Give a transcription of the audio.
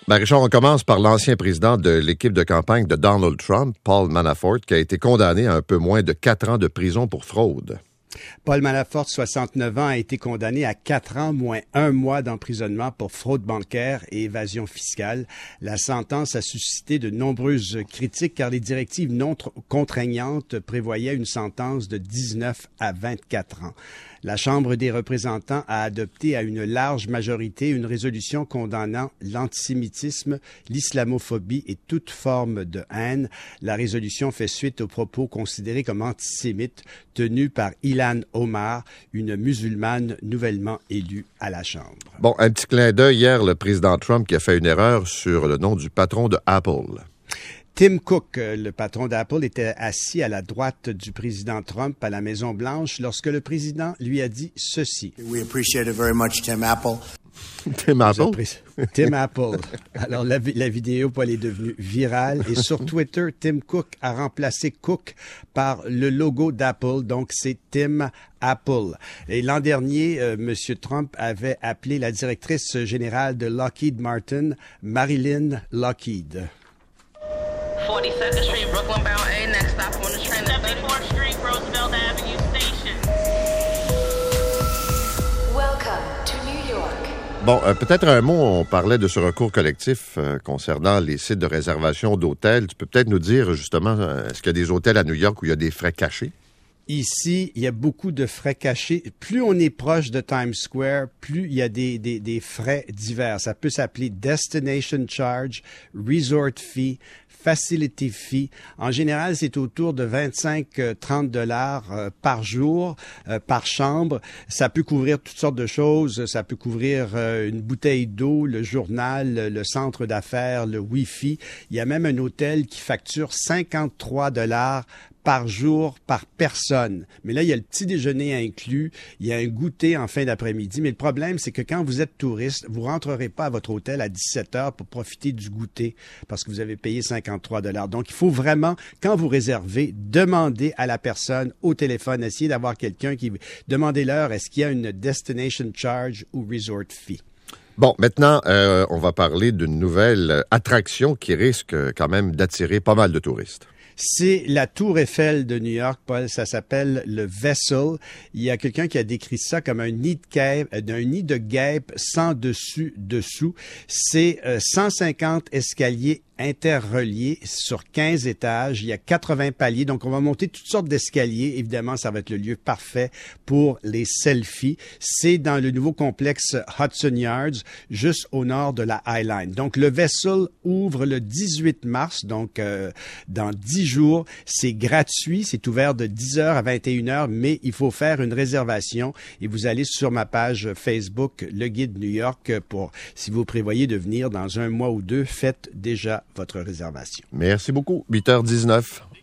Ben Richard, on commence par l'ancien président de l'équipe de campagne de Donald Trump, Paul Manafort, qui a été condamné à un peu moins de 4 ans de prison pour fraude. Paul Manafort, 69 ans, a été condamné à 4 ans moins 1 mois d'emprisonnement pour fraude bancaire et évasion fiscale. La sentence a suscité de nombreuses critiques car les directives non contraignantes prévoyaient une sentence de 19 à 24 ans. La Chambre des représentants a adopté à une large majorité une résolution condamnant l'antisémitisme, l'islamophobie et toute forme de haine. La résolution fait suite aux propos considérés comme antisémites tenus par Ilhan Omar, une musulmane nouvellement élue à la Chambre. Bon, un petit clin d'œil hier, le président Trump qui a fait une erreur sur le nom du patron de Apple. Tim Cook, le patron d'Apple, était assis à la droite du président Trump à la Maison-Blanche lorsque le président lui a dit ceci. We appreciate it very much, Tim Apple. Tim Apple? Tim Apple. Alors, la vidéo, Paul, est devenue virale. Et sur Twitter, Tim Cook a remplacé Cook par le logo d'Apple. Donc, c'est Tim Apple. Et l'an dernier, M. Trump avait appelé la directrice générale de Lockheed Martin, Marilyn Lockheed. 42nd Street, Brooklyn bound A, next stop on the train at 74th Street, Roosevelt Avenue Station. Welcome to New York. Bon, peut-être un mot, on parlait de ce recours collectif concernant les sites de réservation d'hôtels. Tu peux peut-être nous dire, justement, est-ce qu'il y a des hôtels à New York où il y a des frais cachés? Ici, il y a beaucoup de frais cachés. Plus on est proche de Times Square, plus il y a des frais divers. Ça peut s'appeler Destination Charge, Resort Fee, Facility Fee. En général, c'est autour de 25-30 $ par jour, par chambre. Ça peut couvrir toutes sortes de choses. Ça peut couvrir une bouteille d'eau, le journal, le centre d'affaires, le Wi-Fi. Il y a même un hôtel qui facture 53 $ par jour, par personne. Mais là, il y a le petit déjeuner inclus, il y a un goûter en fin d'après-midi. Mais le problème, c'est que quand vous êtes touriste, vous rentrerez pas à votre hôtel à 17 heures pour profiter du goûter parce que vous avez payé 53 $. Donc, il faut vraiment, quand vous réservez, demander à la personne au téléphone, essayer d'avoir quelqu'un qui... Demandez-leur, est-ce qu'il y a une destination charge ou resort fee? Bon, maintenant, on va parler d'une nouvelle attraction qui risque quand même d'attirer pas mal de touristes. C'est la Tour Eiffel de New York, Paul. Ça s'appelle le Vessel. Il y a quelqu'un qui a décrit ça comme un nid de guêpe sans dessous. C'est 150 escaliers interreliés sur 15 étages. Il y a 80 paliers. Donc, on va monter toutes sortes d'escaliers. Évidemment, ça va être le lieu parfait pour les selfies. C'est dans le nouveau complexe Hudson Yards, juste au nord de la High Line. Donc, le Vessel ouvre le 18 mars, donc dans 10 jours. C'est gratuit. C'est ouvert de 10h à 21h, mais il faut faire une réservation. Et vous allez sur ma page Facebook, Le Guide New York, pour, si vous prévoyez de venir dans un mois ou deux, faites déjà votre réservation. Merci beaucoup. 8h19.